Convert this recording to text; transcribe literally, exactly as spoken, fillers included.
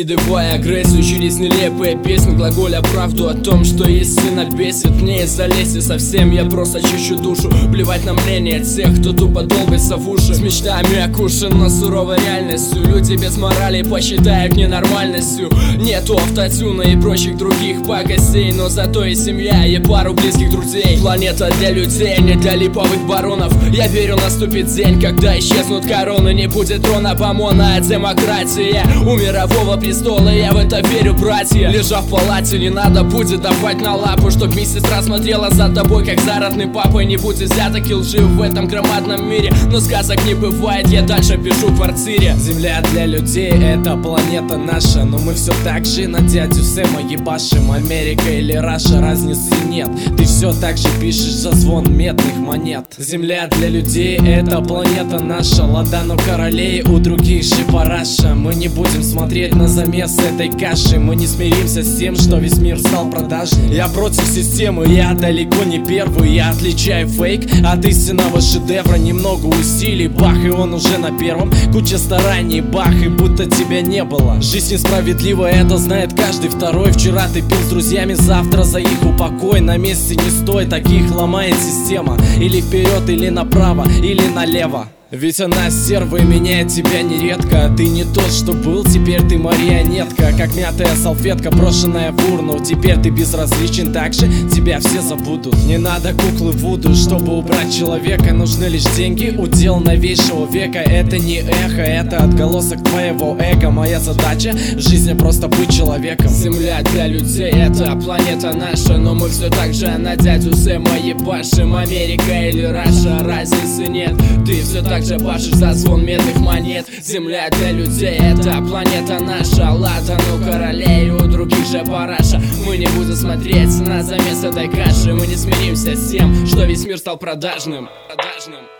Выдавая агрессию через нелепые песни, глаголя правду о том, что есть сын бесит. Мне из-за лести совсем, я просто чищу душу. Плевать на мнение тех, кто тупо долбится в уши. С мечтами окушен, но суровой реальностью. Люди без морали посчитают ненормальностью. Нету автотюна и прочих других пакостей, но зато и семья, и пару близких друзей. Планета для людей, не для липовых баронов. Я верю, наступит день, когда исчезнут короны. Не будет трона помона, а демократия у мирового престола, я в это верю, братья. Лежа в палате, не надо будет давать на лапу, чтоб медсестра смотрела за тобой, как за родным папой. Не будь взяток и лжив в этом громадном мире, но сказок не бывает, я дальше пишу в квартире. Земля для людей, это планета наша, но мы все так же на дядю Сэма ебашим. Америка или Раша, разницы нет, ты все так же пишешь за звон медных монет. Земля для людей, это планета наша, ладану королей, у других же параша. Мы не будем смотреть на замес этой каши, мы не смиримся с тем, что весь мир стал продажным. Я против системы, я далеко не первый, я отличаю фейк от истинного шедевра. Немного усилий, бах, и он уже на первом. Куча стараний, бах, и будто тебя не было. Жизнь несправедлива, это знает каждый второй. Вчера ты пил с друзьями, завтра за их упокой. На месте не стой, таких ломает система. Или вперед, или направо, или налево. Ведь она стерва и меняет тебя нередко. Ты не тот, что был, теперь ты марионетка. Как мятая салфетка, брошенная в урну. Теперь ты безразличен, так же тебя все забудут. Не надо куклы Вуду, чтобы убрать человека. Нужны лишь деньги, удел новейшего века. Это не эхо, это отголосок твоего эго. Моя задача в жизни просто быть человеком. Земля для людей, это планета наша, но мы все так же на дядю Сэма ебашим. Америка или Раша, разницы нет, ты все так же башишь за звон медных монет. Земля для людей, это планета наша, ладану королей, у других же параша. Мы не будем смотреть на замес этой каши, мы не смиримся с тем, что весь мир стал продажным. Продажным.